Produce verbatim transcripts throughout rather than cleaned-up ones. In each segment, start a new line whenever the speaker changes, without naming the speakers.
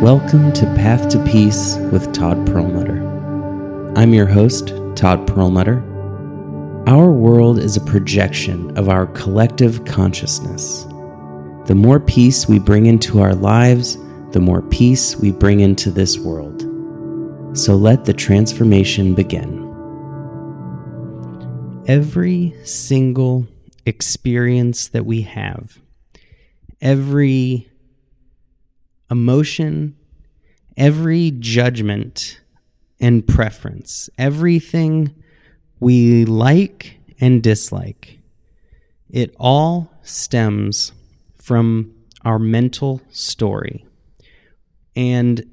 Welcome to Path to Peace with Todd Perlmutter. I'm your host, Todd Perlmutter. Our world is a projection of our collective consciousness. The more peace we bring into our lives, the more peace we bring into this world. So let the transformation begin. Every single experience that we have, every emotion, every judgment and preference, everything we like and dislike, it all stems from our mental story. And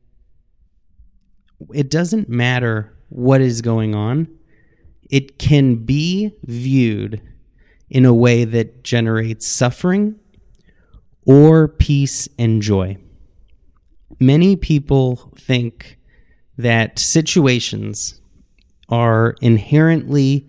it doesn't matter what is going on, it can be viewed in a way that generates suffering or peace and joy. Many people think that situations are inherently,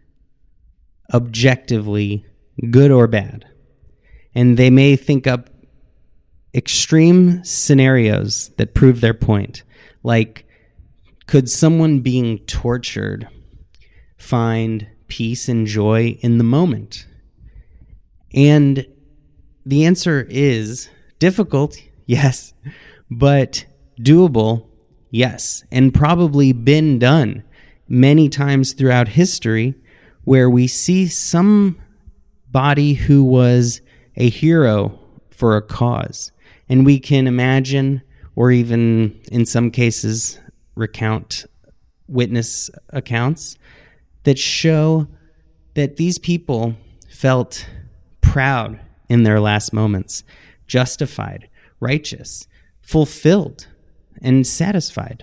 objectively good or bad. And they may think up extreme scenarios that prove their point. Like, could someone being tortured find peace and joy in the moment? And the answer is difficult, yes, but doable, yes, and probably been done many times throughout history, where we see somebody who was a hero for a cause. And we can imagine, or even in some cases, recount witness accounts that show that these people felt proud in their last moments, justified, righteous, fulfilled, and satisfied.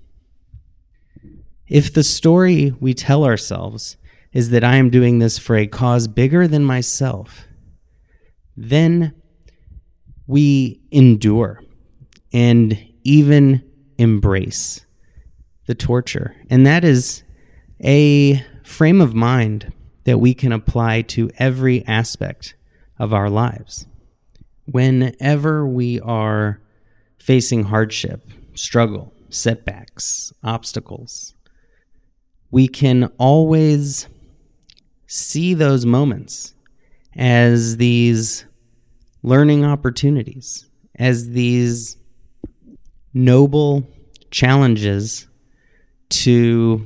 If the story we tell ourselves is that I am doing this for a cause bigger than myself, then we endure and even embrace the torture. And that is a frame of mind that we can apply to every aspect of our lives. Whenever we are facing hardship, struggle, setbacks, obstacles, we can always see those moments as these learning opportunities, as these noble challenges to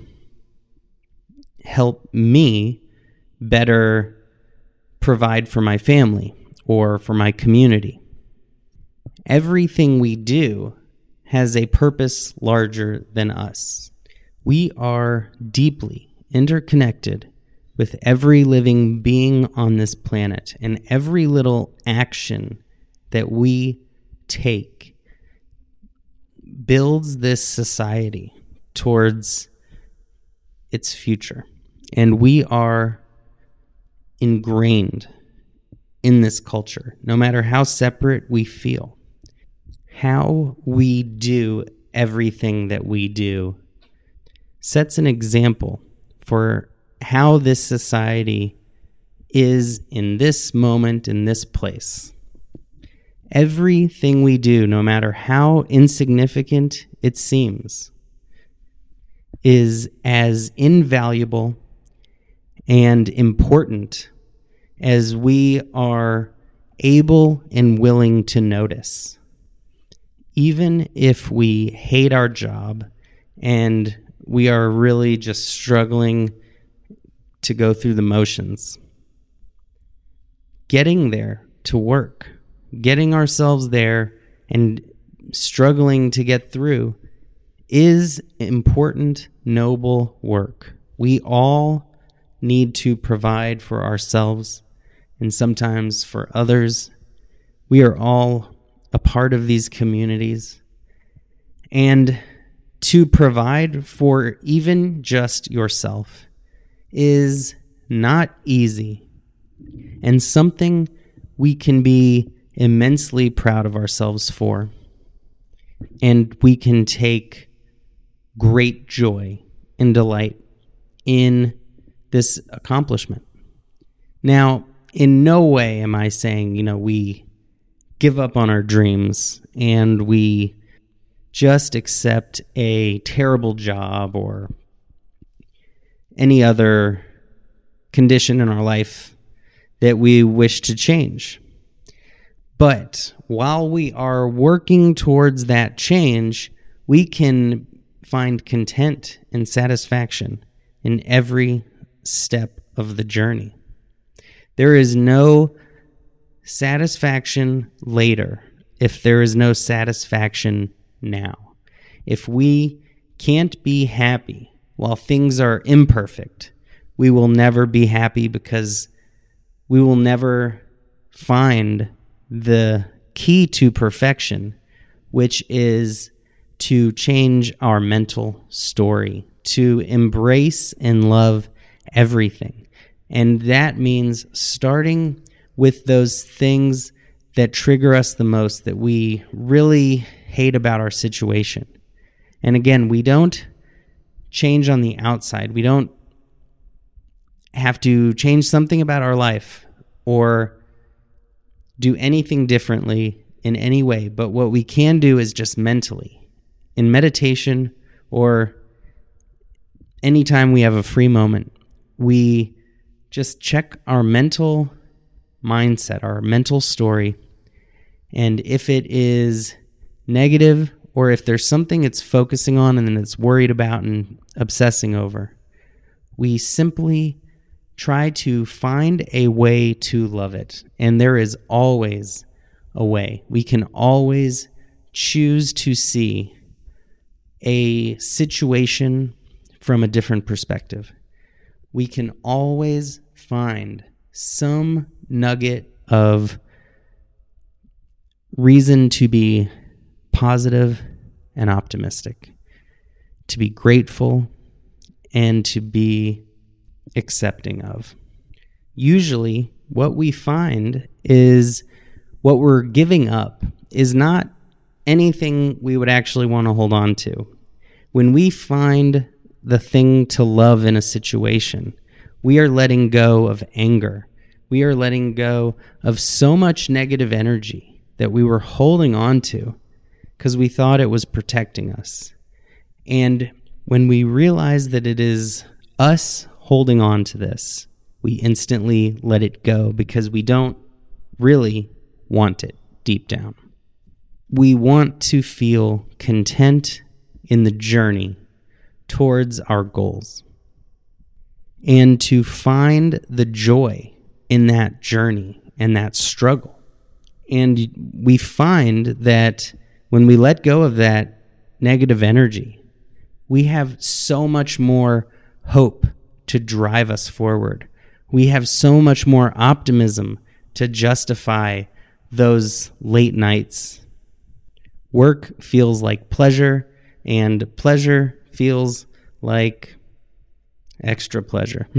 help me better provide for my family or for my community. Everything we do has a purpose larger than us. We are deeply interconnected with every living being on this planet, and every little action that we take builds this society towards its future. And we are ingrained in this culture, no matter how separate we feel. How we do everything that we do sets an example for how this society is in this moment, in this place. Everything we do, no matter how insignificant it seems, is as invaluable and important as we are able and willing to notice. Even if we hate our job and we are really just struggling to go through the motions, getting there to work, getting ourselves there and struggling to get through is important, noble work. We all need to provide for ourselves and sometimes for others. We are all a part of these communities. And to provide for even just yourself is not easy, and something we can be immensely proud of ourselves for. And we can take great joy and delight in this accomplishment. Now, in no way am I saying, you know, we give up on our dreams and we just accept a terrible job or any other condition in our life that we wish to change. But while we are working towards that change, we can find content and satisfaction in every step of the journey. There is no satisfaction later if there is no satisfaction now. If we can't be happy while things are imperfect, we will never be happy because we will never find the key to perfection, which is to change our mental story, to embrace and love everything. And that means starting with those things that trigger us the most, that we really hate about our situation. And again, we don't change on the outside. We don't have to change something about our life or do anything differently in any way. But what we can do is just mentally, in meditation or anytime we have a free moment, we just check our mental mindset, our mental story. And if it is negative, or if there's something it's focusing on and then it's worried about and obsessing over, we simply try to find a way to love it. And there is always a way. We can always choose to see a situation from a different perspective. We can always find some nugget of reason to be positive and optimistic, to be grateful, and to be accepting of. Usually, what we find is what we're giving up is not anything we would actually want to hold on to. When we find the thing to love in a situation, we are letting go of anger. We are letting go of so much negative energy that we were holding on to because we thought it was protecting us. And when we realize that it is us holding on to this, we instantly let it go because we don't really want it deep down. We want to feel content in the journey towards our goals and to find the joy in that journey and that struggle. And we find that when we let go of that negative energy, we have so much more hope to drive us forward. We have so much more optimism to justify those late nights. Work feels like pleasure, and pleasure feels like extra pleasure.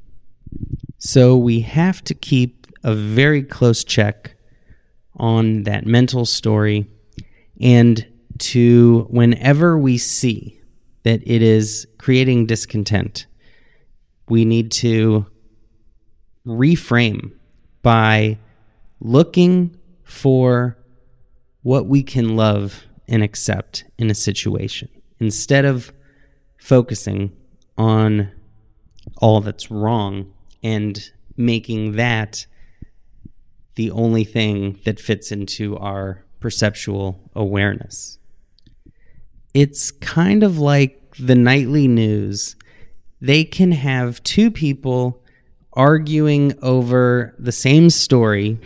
So we have to keep a very close check on that mental story, and to whenever we see that it is creating discontent, we need to reframe by looking for what we can love and accept in a situation instead of focusing on all that's wrong and making that the only thing that fits into our perceptual awareness. It's kind of like the nightly news. They can have two people arguing over the same story,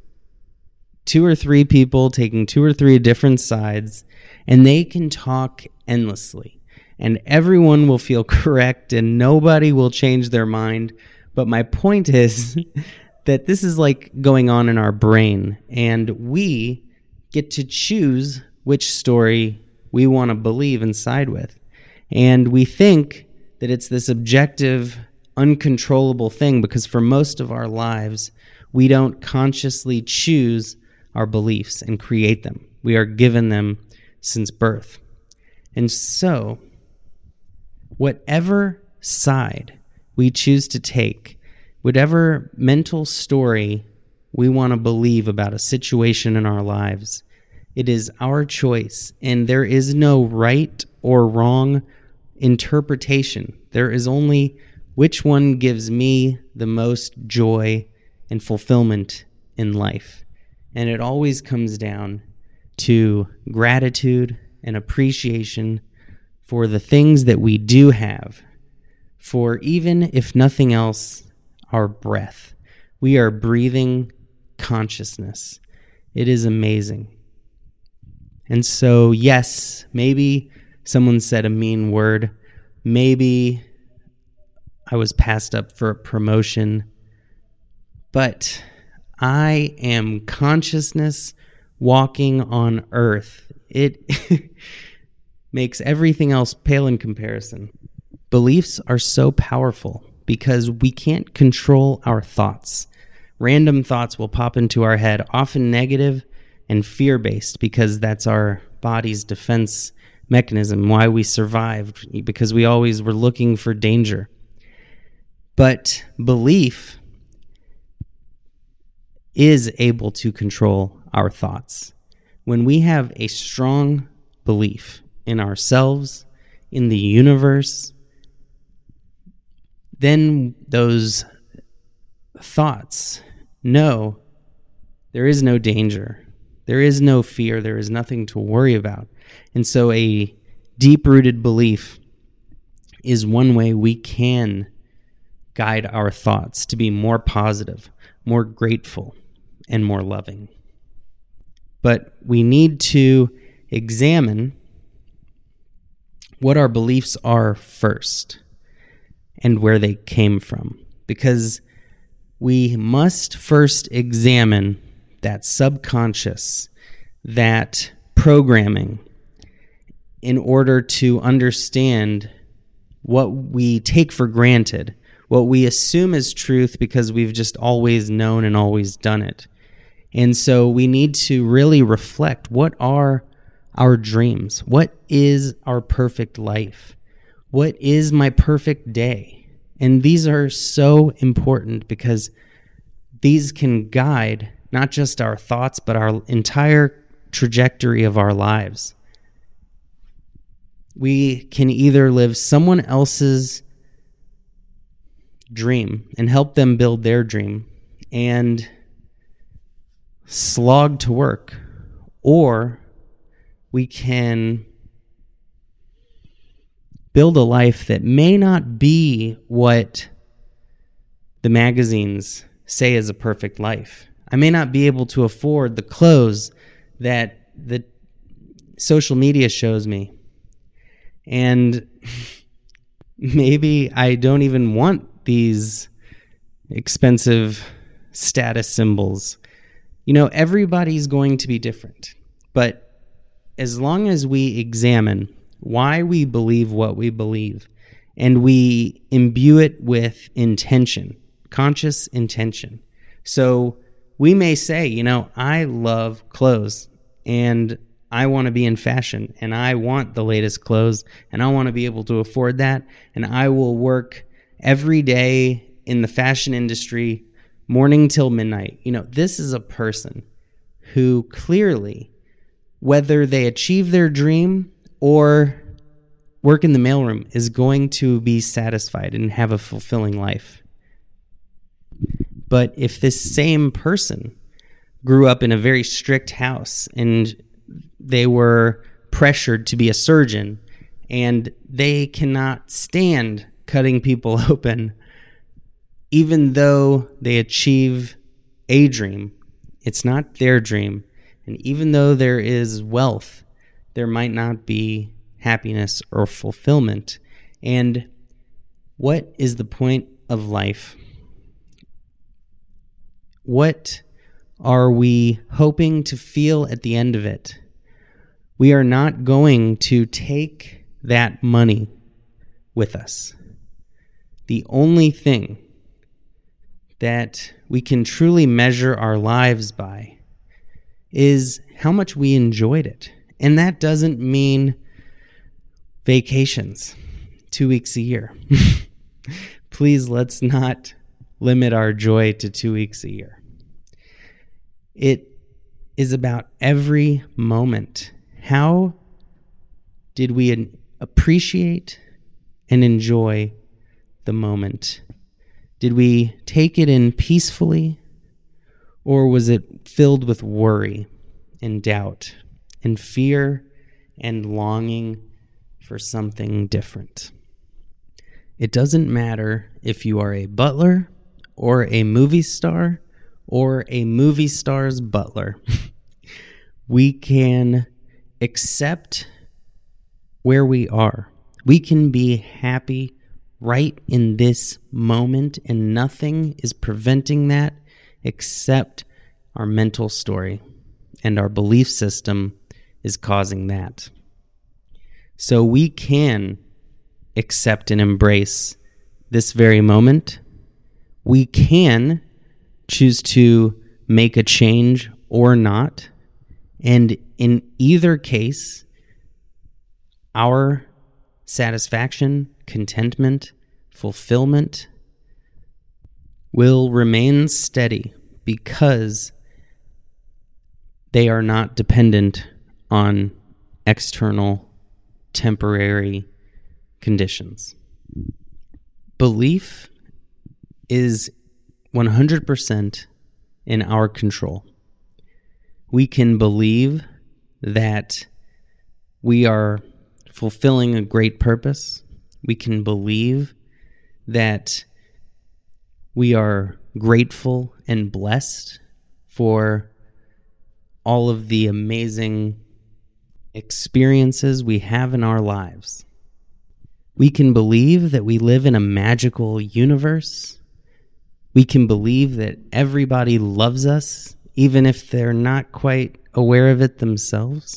two or three people taking two or three different sides, and they can talk endlessly. And everyone will feel correct and nobody will change their mind. But my point is that this is like going on in our brain, and we get to choose which story we want to believe and side with. And we think that it's this objective, uncontrollable thing because for most of our lives, we don't consciously choose our beliefs and create them. We are given them since birth. And so, whatever side we choose to take, whatever mental story we want to believe about a situation in our lives, It is our choice, and there is no right or wrong interpretation. There is only which one gives me the most joy and fulfillment in life. And it always comes down to gratitude and appreciation for the things that we do have, for even if nothing else, our breath. We are breathing consciousness. It is amazing. And so, yes, maybe someone said a mean word. Maybe I was passed up for a promotion. But I am consciousness walking on earth. It makes everything else pale in comparison. Beliefs are so powerful because we can't control our thoughts. Random thoughts will pop into our head, often negative and fear-based, because that's our body's defense mechanism, why we survived, because we always were looking for danger. But belief is able to control our thoughts. When we have a strong belief in ourselves, in the universe, then those thoughts know there is no danger. There is no fear. There is nothing to worry about. And so a deep-rooted belief is one way we can guide our thoughts to be more positive, more grateful, and more loving. But we need to examine what our beliefs are first and where they came from, because we must first examine that subconscious, that programming, in order to understand what we take for granted, what we assume is truth because we've just always known and always done it. And so we need to really reflect, what are our dreams? What is our perfect life? What is my perfect day? And these are so important because these can guide not just our thoughts, but our entire trajectory of our lives. We can either live someone else's dream and help them build their dream and slog to work, or we can build a life that may not be what the magazines say is a perfect life. I may not be able to afford the clothes that the social media shows me. And maybe I don't even want these expensive status symbols. You know, everybody's going to be different. But as long as we examine why we believe what we believe, and we imbue it with intention, conscious intention. So we may say, you know, I love clothes and I want to be in fashion and I want the latest clothes and I want to be able to afford that, and I will work every day in the fashion industry morning till midnight. You know, this is a person who clearly, whether they achieve their dream or work in the mailroom, is going to be satisfied and have a fulfilling life. But if this same person grew up in a very strict house and they were pressured to be a surgeon and they cannot stand cutting people open, even though they achieve a dream, it's not their dream. And even though there is wealth, there might not be happiness or fulfillment. And what is the point of life? What are we hoping to feel at the end of it? We are not going to take that money with us. The only thing that we can truly measure our lives by is how much we enjoyed it. And that doesn't mean vacations, two weeks a year. Please, let's not limit our joy to two weeks a year. It is about every moment. How did we appreciate and enjoy the moment? Did we take it in peacefully, or was it filled with worry and doubt and fear and longing for something different? It doesn't matter if you are a butler or a movie star or a movie star's butler. We can accept where we are. We can be happy right in this moment, and nothing is preventing that except our mental story, and our belief system is causing that. So we can accept and embrace this very moment. We can choose to make a change or not. And in either case, our satisfaction, contentment, fulfillment will remain steady because they are not dependent on external, temporary conditions. Belief is one hundred percent in our control. We can believe that we are fulfilling a great purpose. We can believe that we are grateful and blessed for all of the amazing experiences we have in our lives. We can believe that we live in a magical universe. We can believe that everybody loves us, even if they're not quite aware of it themselves.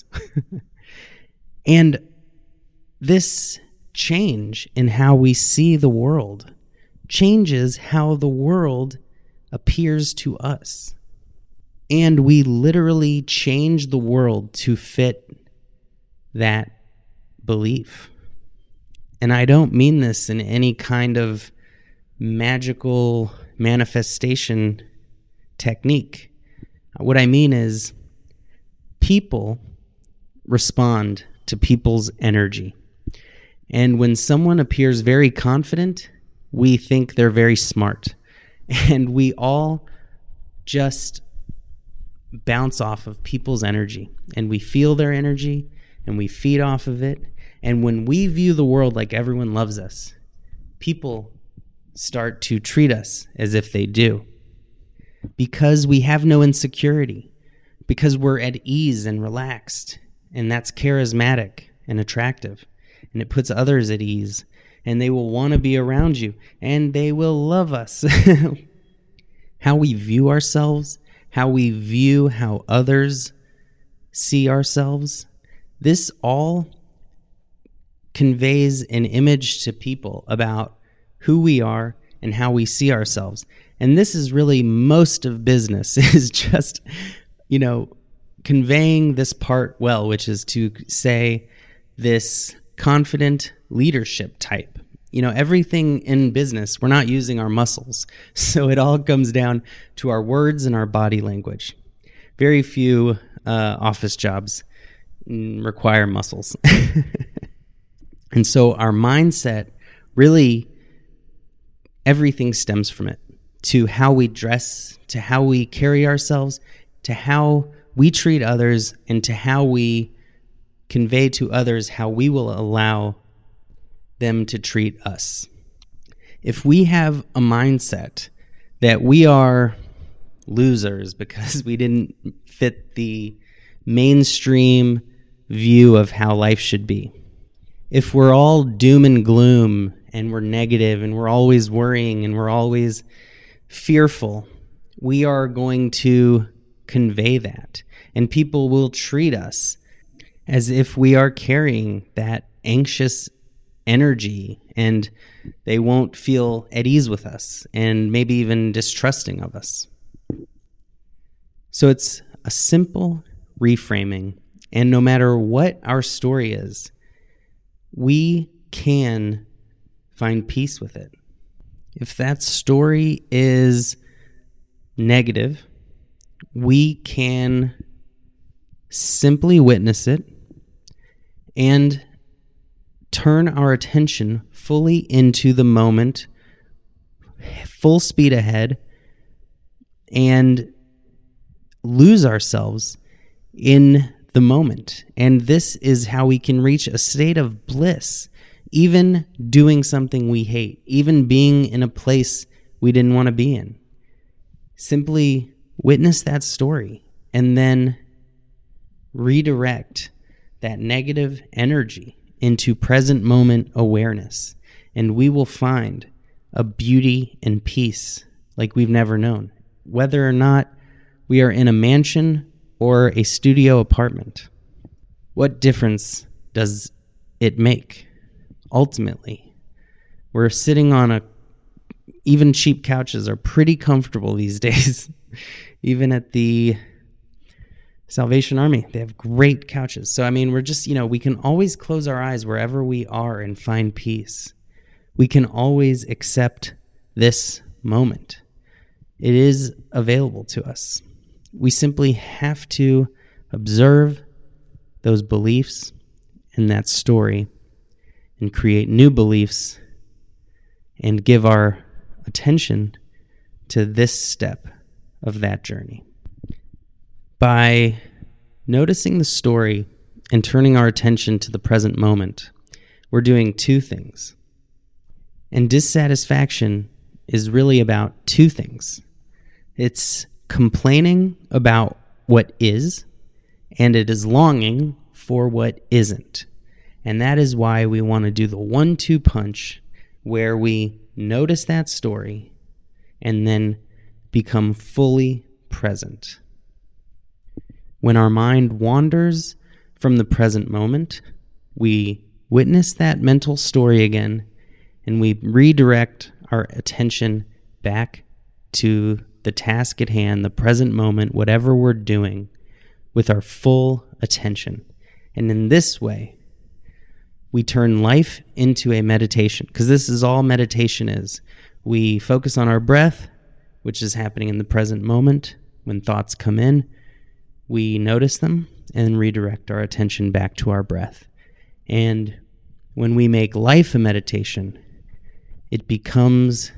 And this change in how we see the world changes how the world appears to us. And we literally change the world to fit that belief. And I don't mean this in any kind of magical manifestation technique. What I mean is people respond to people's energy. And when someone appears very confident, we think they're very smart. And we all just bounce off of people's energy. And we feel their energy, and we feed off of it. And when we view the world like everyone loves us, people start to treat us as if they do. Because we have no insecurity. Because we're at ease and relaxed. And that's charismatic and attractive. And it puts others at ease. And they will want to be around you. And they will love us. How we view ourselves, how we view how others see ourselves, this all conveys an image to people about who we are and how we see ourselves. And this is really most of business, is just, you know, conveying this part well, which is to say this confident leadership type. You know, everything in business, we're not using our muscles. So it all comes down to our words and our body language. Very few uh, office jobs require muscles. And so our mindset, really, everything stems from it. To how we dress, to how we carry ourselves, to how we treat others, and to how we convey to others how we will allow them to treat us. If we have a mindset that we are losers because we didn't fit the mainstream view of how life should be, if we're all doom and gloom and we're negative and we're always worrying and we're always fearful, we are going to convey that. And people will treat us as if we are carrying that anxious energy, and they won't feel at ease with us and maybe even distrusting of us. So it's a simple reframing. And no matter what our story is, we can find peace with it. If that story is negative, we can simply witness it and turn our attention fully into the moment, full speed ahead, and lose ourselves in the moment. And this is how we can reach a state of bliss, even doing something we hate, even being in a place we didn't want to be in. Simply witness that story and then redirect that negative energy into present moment awareness, and we will find a beauty and peace like we've never known, whether or not we are in a mansion or a studio apartment. What difference does it make? Ultimately, we're sitting on a, even cheap couches are pretty comfortable these days. Even at the Salvation Army, they have great couches. So, I mean, we're just, you know, we can always close our eyes wherever we are and find peace. We can always accept this moment. It is available to us. We simply have to observe those beliefs in that story and create new beliefs and give our attention to this step of that journey. By noticing the story and turning our attention to the present moment, we're doing two things. And dissatisfaction is really about two things. It's complaining about what is, and it is longing for what isn't. And that is why we want to do the one two punch, where we notice that story and then become fully present. When our mind wanders from the present moment, we witness that mental story again, and we redirect our attention back to the task at hand, the present moment, whatever we're doing, with our full attention. And in this way, we turn life into a meditation, because this is all meditation is. We focus on our breath, which is happening in the present moment. When thoughts come in, we notice them and redirect our attention back to our breath. And when we make life a meditation, it becomes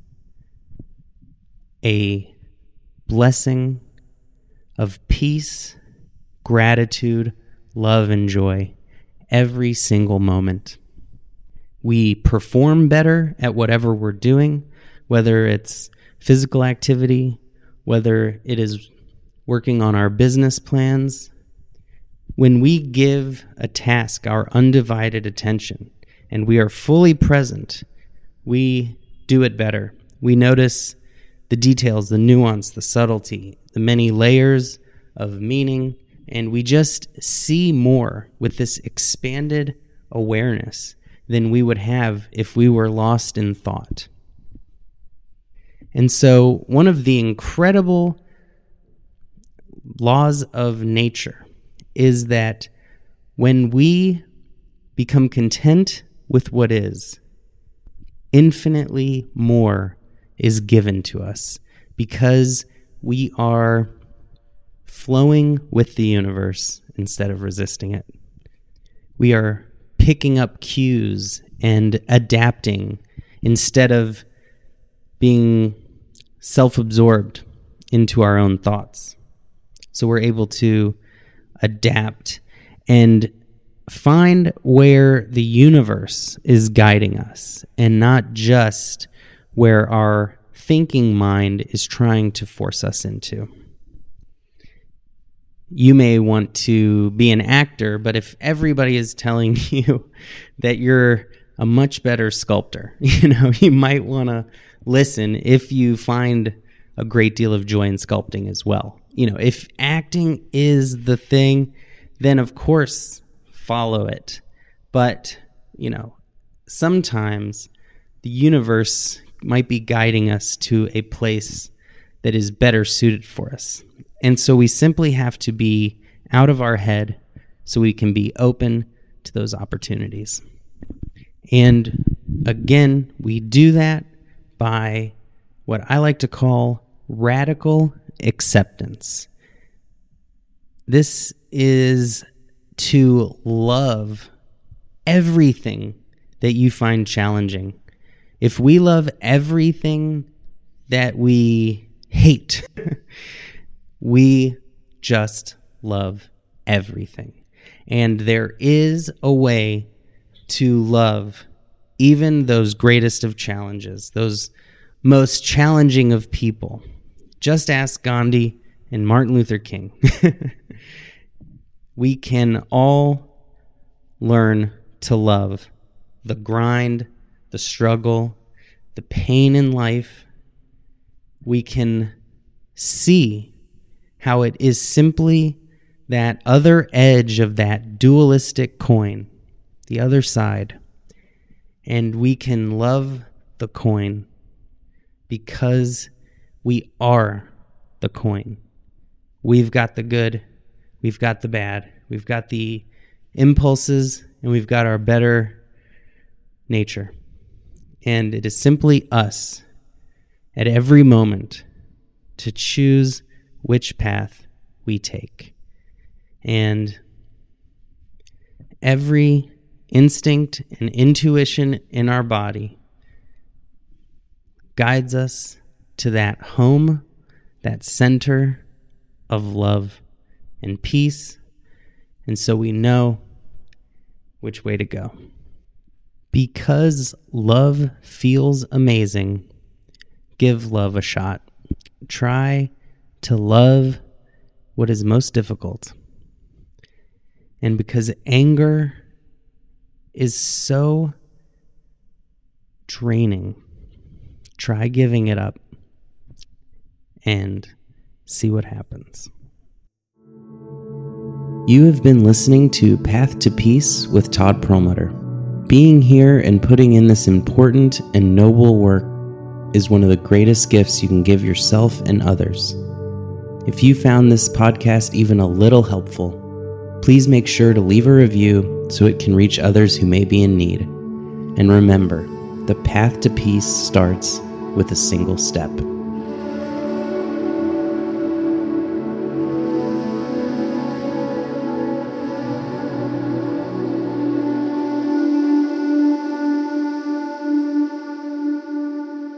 a blessing of peace, gratitude, love, and joy every single moment. We perform better at whatever we're doing, whether it's physical activity, whether it is working on our business plans. When we give a task our undivided attention and we are fully present, we do it better. We notice the details, the nuance, the subtlety, the many layers of meaning, and we just see more with this expanded awareness than we would have if we were lost in thought. And so one of the incredible laws of nature is that when we become content with what is, infinitely more is given to us because we are flowing with the universe instead of resisting it. We are picking up cues and adapting instead of being self-absorbed into our own thoughts. So we're able to adapt and find where the universe is guiding us and not just where our thinking mind is trying to force us into. You may want to be an actor, but if everybody is telling you that you're a much better sculptor, you know, you might want to listen if you find a great deal of joy in sculpting as well. You know, if acting is the thing, then of course follow it. But, you know, sometimes the universe might be guiding us to a place that is better suited for us. And so we simply have to be out of our head so we can be open to those opportunities. And again, we do that by what I like to call radical acceptance. This is to love everything that you find challenging. If we love everything that we hate, we just love everything. And there is a way to love even those greatest of challenges, those most challenging of people. Just ask Gandhi and Martin Luther King. We can all learn to love the grind, the struggle, the pain in life. We can see how it is simply that other edge of that dualistic coin, the other side. And we can love the coin because we are the coin. We've got the good, we've got the bad, we've got the impulses, and we've got our better nature. And it is simply us at every moment to choose which path we take. And every instinct and intuition in our body guides us to that home, that center of love and peace. And so we know which way to go. Because love feels amazing, give love a shot. Try to love what is most difficult. And because anger is so draining, try giving it up and see what happens. You have been listening to Path to Peace with Todd Perlmutter. Being here and putting in this important and noble work is one of the greatest gifts you can give yourself and others. If you found this podcast even a little helpful, please make sure to leave a review so it can reach others who may be in need. And remember, the path to peace starts with a single step.